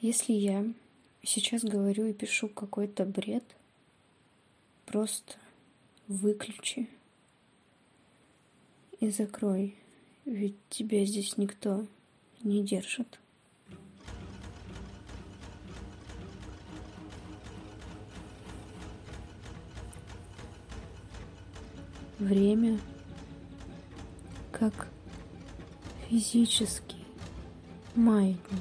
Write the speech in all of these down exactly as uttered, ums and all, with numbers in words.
Если я сейчас говорю и пишу какой-то бред, просто выключи и закрой, ведь тебя здесь никто не держит. Время как физический маятник.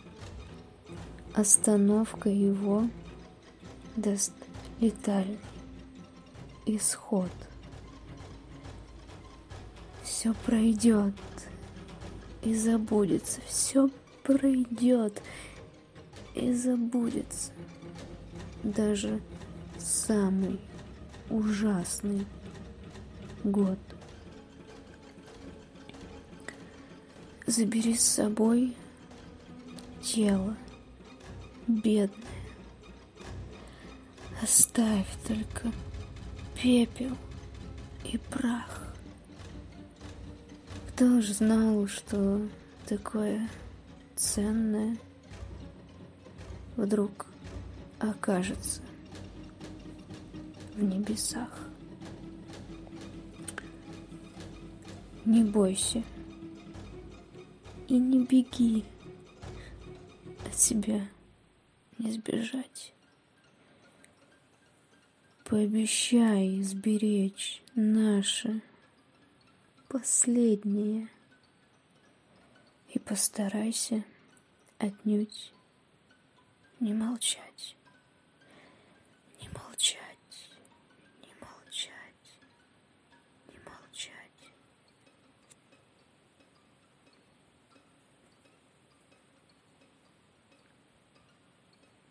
Остановка его даст летальный исход. Все пройдет и забудется. Все пройдет и забудется. Даже самый ужасный год. Забери с собой тело бедное. Оставь только пепел и прах. Кто ж знал, что такое ценное вдруг окажется в небесах? Не бойся и не беги, от себя не сбежать. Пообещай сберечь наше последнее и постарайся отнюдь не молчать, не молчать.